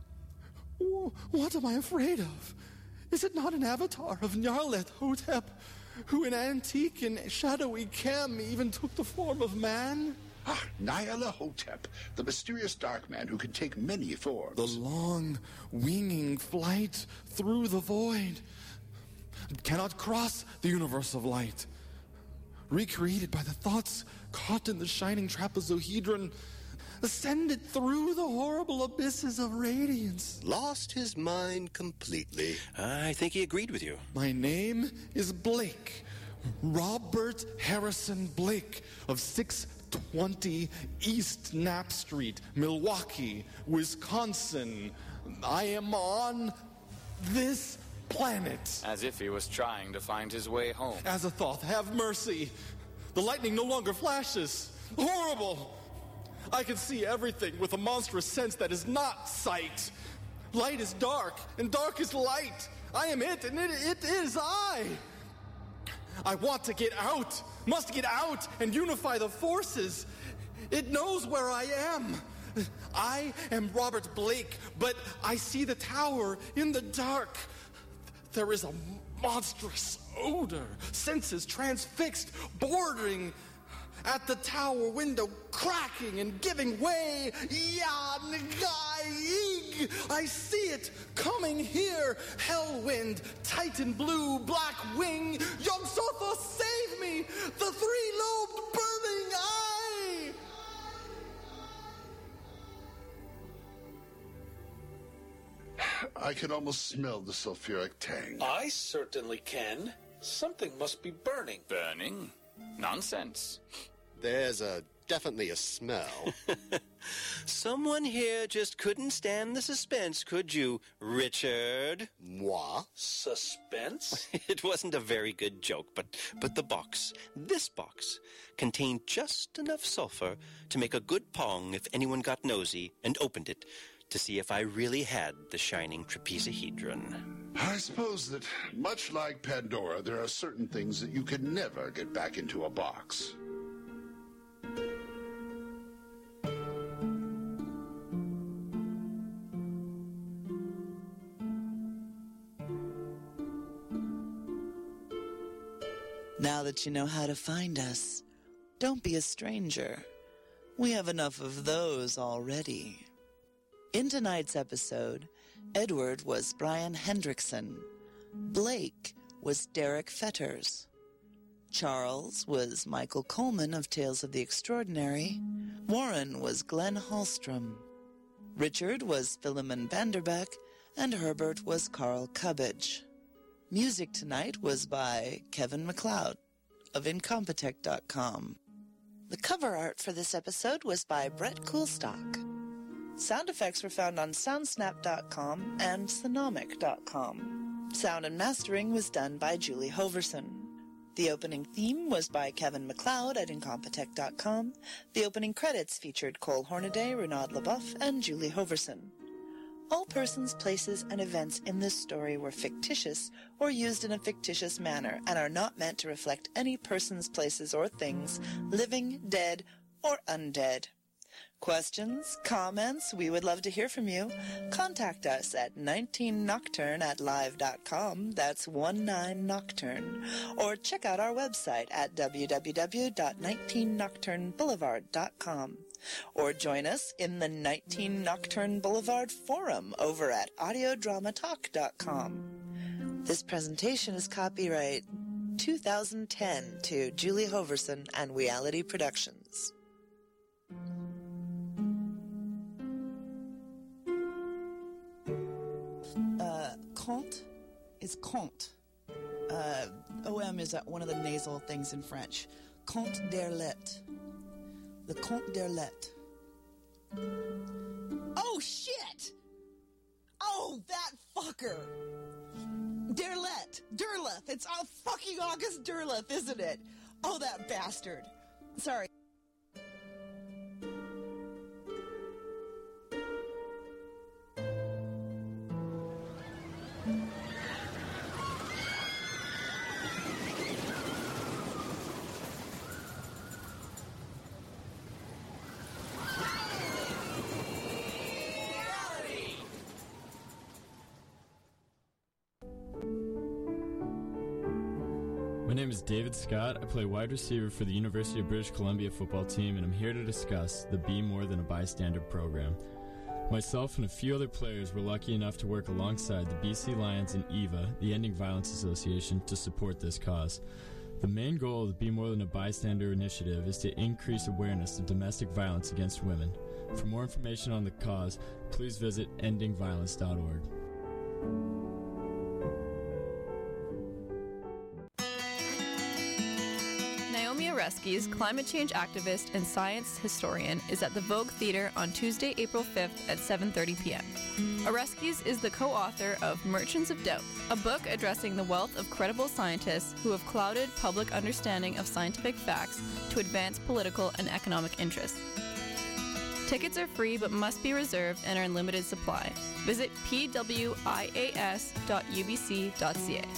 What am I afraid of? Is it not an avatar of Nyarlathotep, Hotep, who in antique and shadowy Kem even took the form of man? Ah, Nyarlathotep, the mysterious dark man who can take many forms. The long, winging flight through the void cannot cross the universe of light. Recreated by the thoughts caught in the shining trapezohedron, ascended through the horrible abysses of radiance. Lost his mind completely. I think he agreed with you. My name is Blake. Robert Harrison Blake of six twenty East Knapp Street, Milwaukee, Wisconsin. I am on this planet. As if he was trying to find his way home. Azathoth, have mercy. The lightning no longer flashes. Horrible. I can see everything with a monstrous sense that is not sight. Light is dark, and dark is light. I am it, and it, it is I. I want to get out, must get out and unify the forces. It knows where I am. I am Robert Blake, but I see the tower in the dark. There is a monstrous odor, senses transfixed, bordering at the tower window, cracking and giving way. Ya-Ngai-Ig! I see it coming here. Hellwind, Titan Blue, Black Wing. Yog-Sothoth, save me! The three-lobed burning eye! I can almost smell the sulfuric tang. I certainly can. Something must be burning. Burning? Nonsense. There's a definitely a smell. Someone here just couldn't stand the suspense, could you, Richard? Moi? Suspense? It wasn't a very good joke, but, but the box, this box, contained just enough sulfur to make a good pong if anyone got nosy and opened it to see if I really had the shining trapezohedron. I suppose that, much like Pandora, there are certain things that you can never get back into a box. Now that you know how to find us, don't be a stranger. We have enough of those already. In tonight's episode, Edward was Brian Hendrickson. Blake was Derek Fetters. Charles was Michael Coleman of Tales of the Extraordinary. Warren was Glenn Hallstrom. Richard was Philemon Vanderbeck, and Herbert was Carl Cubbage. Music tonight was by Kevin MacLeod of Incompetech dot com. The cover art for this episode was by Brett Coolstock. Sound effects were found on Soundsnap dot com and Sonomic dot com. Sound and mastering was done by Julie Hoverson. The opening theme was by Kevin MacLeod at Incompetech dot com. The opening credits featured Cole Hornaday, Renaud LaBeouf, and Julie Hoverson. All persons, places, and events in this story were fictitious or used in a fictitious manner and are not meant to reflect any persons, places, or things, living, dead, or undead. Questions, comments, we would love to hear from you. Contact us at nineteen nocturne at live dot com, that's nineteen nocturne, or check out our website at w w w dot nineteen nocturne boulevard dot com, or join us in the nineteen Nocturne Boulevard forum over at audio drama talk dot com. This presentation is copyright two thousand ten to Julie Hoverson and Reality Productions. Uh, Comte is Comte. Uh, O M is one of the nasal things in French. Comte d'Erlet. The Comte d'Erlet. Oh, shit! Oh, that fucker! Derlet! Derleth! It's uh, fucking August Derleth, isn't it? Oh, that bastard. Sorry. My name is David Scott. I play wide receiver for the University of British Columbia football team, and I'm here to discuss the Be More Than a Bystander program. Myself and a few other players were lucky enough to work alongside the B C Lions and E V A, the Ending Violence Association, to support this cause. The main goal of the Be More Than a Bystander initiative is to increase awareness of domestic violence against women. For more information on the cause, please visit ending violence dot org. Naomi Oreskes, climate change activist and science historian, is at the Vogue Theatre on Tuesday, April fifth at seven thirty p.m. Oreskes is the co-author of Merchants of Doubt, a book addressing the wealth of credible scientists who have clouded public understanding of scientific facts to advance political and economic interests. Tickets are free but must be reserved and are in limited supply. Visit p w i a s dot u b c dot c a.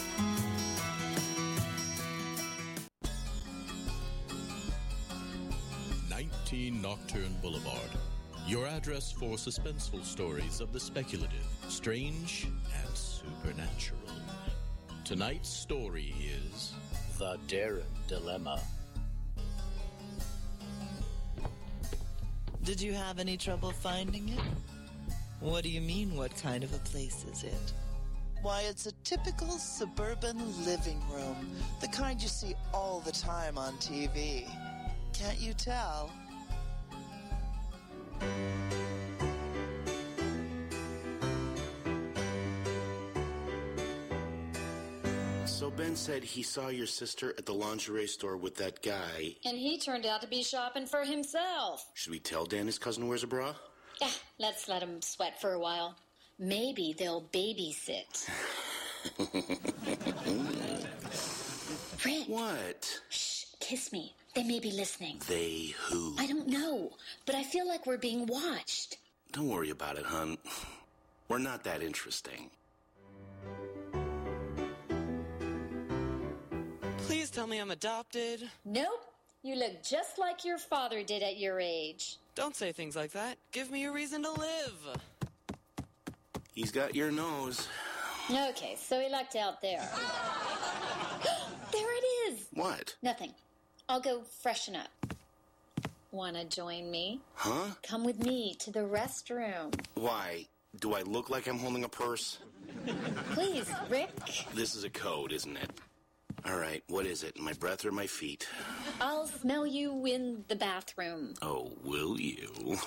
nineteen Nocturne Boulevard. Your address for suspenseful stories of the speculative, strange, and supernatural. Tonight's story is The Darren Dilemma. Did you have any trouble finding it? What do you mean, what kind of a place is it? Why, it's a typical suburban living room, the kind you see all the time on T V. Can't you tell? So Ben said he saw your sister at the lingerie store with that guy. And he turned out to be shopping for himself. Should we tell Dan his cousin wears a bra? Yeah, let's let him sweat for a while. Maybe they'll babysit. Rick. What? Shh, kiss me. They may be listening. They who? I don't know, but I feel like we're being watched. Don't worry about it, hon. We're not that interesting. Please tell me I'm adopted. Nope. You look just like your father did at your age. Don't say things like that. Give me a reason to live. He's got your nose. Okay, so he lucked out there. There it is. What? Nothing. I'll go freshen up. Wanna join me? Huh? Come with me to the restroom. Why? Do I look like I'm holding a purse? Please, Rick. This is a code, isn't it? All right, what is it? My breath or my feet? I'll smell you in the bathroom. Oh, will you?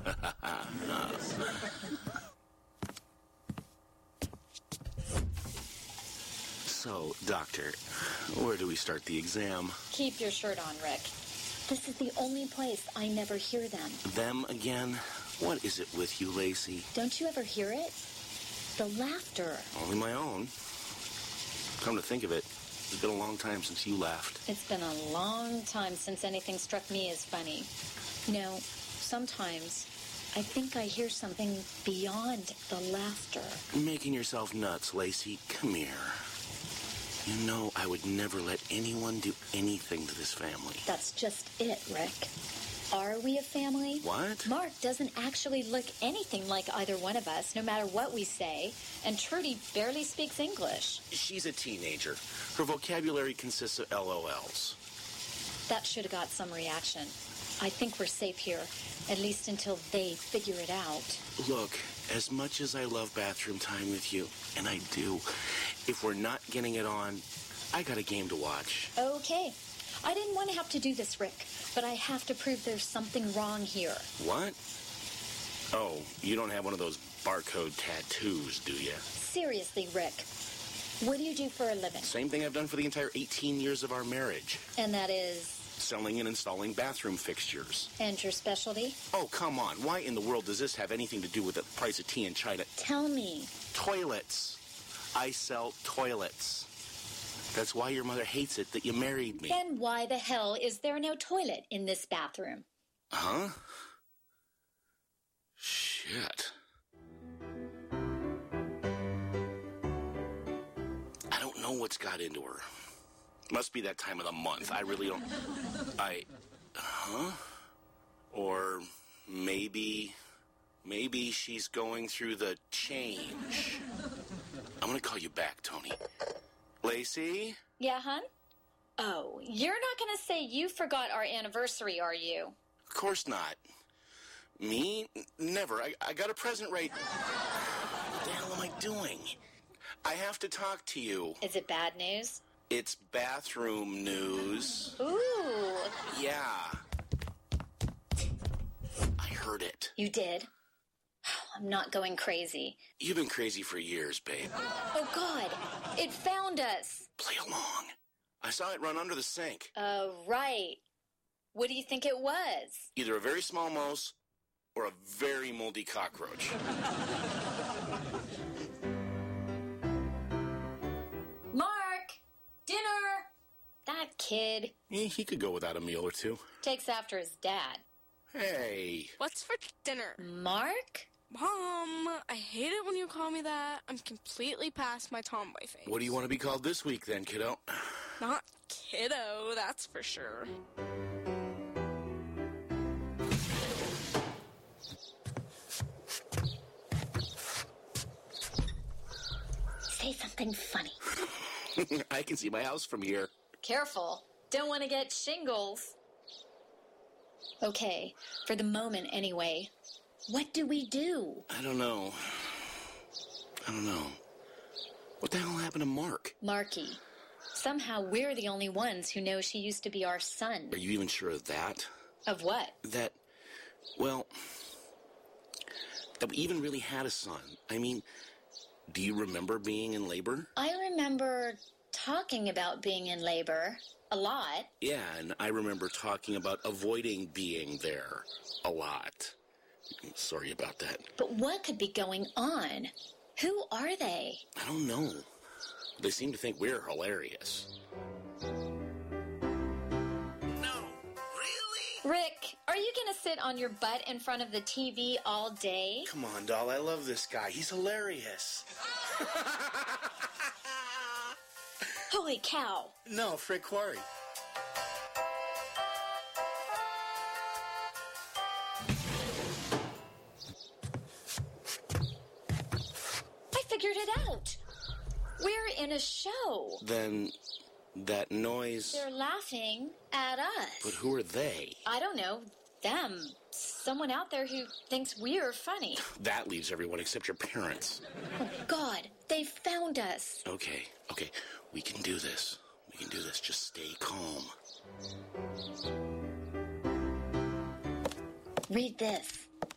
So, doctor, where do we start the exam? Keep your shirt on, Rick. This is the only place I never hear them. Them again? What is it with you, Lacey? Don't you ever hear it? The laughter. Only my own. Come to think of it, it's been a long time since you laughed. It's been a long time since anything struck me as funny. You know, sometimes I think I hear something beyond the laughter. You're making yourself nuts, Lacey. Come here. You know I would never let anyone do anything to this family. That's just it, Rick. Are we a family? What? Mark doesn't actually look anything like either one of us, no matter what we say, and Trudy barely speaks English. She's a teenager. Her vocabulary consists of L O Ls. That should have got some reaction. I think we're safe here, at least until they figure it out. Look, as much as I love bathroom time with you, and I do, if we're not getting it on, I got a game to watch. Okay. I didn't want to have to do this, Rick, but I have to prove there's something wrong here. What? Oh, you don't have one of those barcode tattoos, do you? Seriously, Rick. What do you do for a living? Same thing I've done for the entire eighteen years of our marriage. And that is? Selling and installing bathroom fixtures. And your specialty? Oh, come on. Why in the world does this have anything to do with the price of tea in China? Tell me. Toilets. I sell toilets. That's why your mother hates it that you married me. Then why the hell is there no toilet in this bathroom? Huh? Shit. I don't know what's got into her. Must be that time of the month. I really don't... I... Huh? Or maybe... Maybe she's going through the change. I'm gonna call you back, Tony. Lacey? Yeah, hon? Oh, you're not gonna say you forgot our anniversary, are you? Of course not. Me? Never. I, I got a present right... What the hell am I doing? I have to talk to you. Is it bad news? It's bathroom news. Ooh. Yeah. I heard it. You did? I'm not going crazy. You've been crazy for years, babe. Oh, God. It found us. Play along. I saw it run under the sink. Uh, right. What do you think it was? Either a very small mouse or a very moldy cockroach. Mark! Dinner! That kid. Eh, he could go without a meal or two. Takes after his dad. Hey. What's for dinner? Mark? Mom, I hate it when you call me that. I'm completely past my tomboy phase. What do you want to be called this week then, kiddo? Not kiddo, that's for sure. Say something funny. I can see my house from here. Careful. Don't want to get shingles. Okay, for the moment anyway. What do we do? I don't know. I don't know. What the hell happened to Mark? Marky. Somehow we're the only ones who know she used to be our son. Are you even sure of that? Of what? That, well, that we even really had a son. I mean, do you remember being in labor? I remember talking about being in labor a lot. Yeah, and I remember talking about avoiding being there a lot. Sorry about that. But what could be going on? Who are they? I don't know. They seem to think we're hilarious. Rick, are you going to sit on your butt in front of the T V all day? Come on, doll. I love this guy. He's hilarious. Holy cow. No, Fred Quarry. I figured it out. We're in a show. Then that noise... They're laughing at us. But who are they? I don't know. Them. Someone out there who thinks we're funny. That leaves everyone except your parents. Oh, God. They found us. Okay, okay. We can do this. We can do this. Just stay calm. Read this.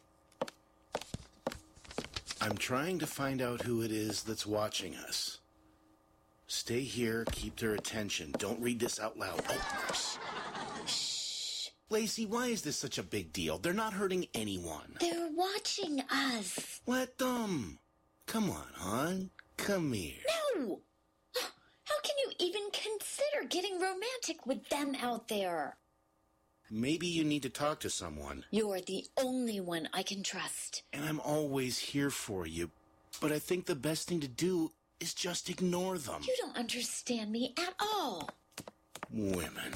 I'm trying to find out who it is that's watching us. Stay here, keep their attention. Don't read this out loud. Oh, shh. Lacey, why is this such a big deal? They're not hurting anyone. They're watching us. Let them. Come on, hon. Come here. No! How can you even consider getting romantic with them out there? Maybe you need to talk to someone. You're the only one I can trust. And I'm always here for you. But I think the best thing to do is just ignore them. You don't understand me at all. Women.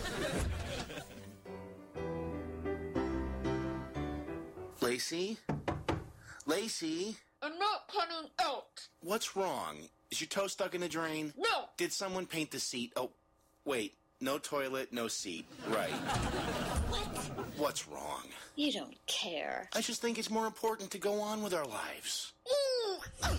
Lacey? Lacey? I'm not coming out. What's wrong? Is your toe stuck in the drain? No. Did someone paint the seat? Oh, wait. No toilet, no seat. Right. What? What's wrong? You don't care. I just think it's more important to go on with our lives. Mm.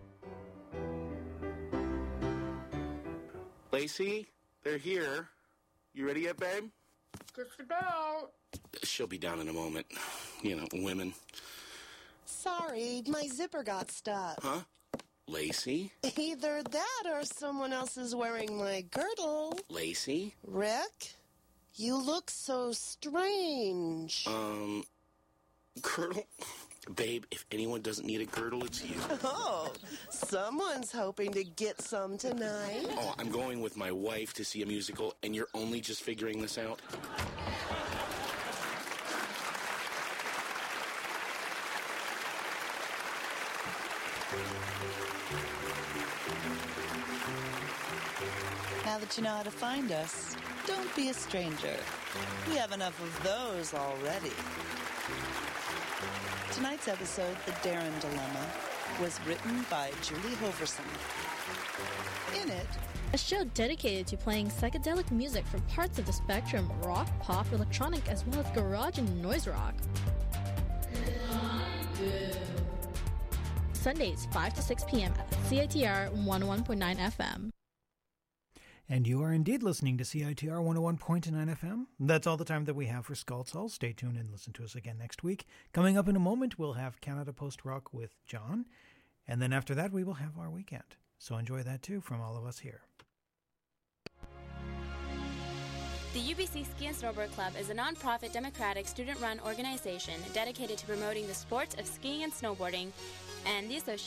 Lacey, they're here. You ready yet, babe? Just about. She'll be down in a moment. You know, women. Sorry, my zipper got stuck. Huh? Lacey? Either that or someone else is wearing my girdle. Lacey? Rick, you look so strange. Um, girdle? Babe, if anyone doesn't need a girdle, it's you. Oh, someone's hoping to get some tonight. Oh, I'm going with my wife to see a musical, and you're only just figuring this out? Now that you know how to find us, don't be a stranger. We have enough of those already. Tonight's episode, The Darren Dilemma, was written by Julie Hoverson. In it, a show dedicated to playing psychedelic music from parts of the spectrum, rock, pop, electronic, as well as garage and noise rock. Sundays, five to six p.m. at C I T R one oh one point nine F M. And you are indeed listening to C I T R one oh one point nine F M. That's all the time that we have for Skull Soul. Stay tuned and listen to us again next week. Coming up in a moment, we'll have Canada Post Rock with John. And then after that, we will have our weekend. So enjoy that too from all of us here. The U B C Ski and Snowboard Club is a non-profit, democratic, student-run organization dedicated to promoting the sports of skiing and snowboarding and the association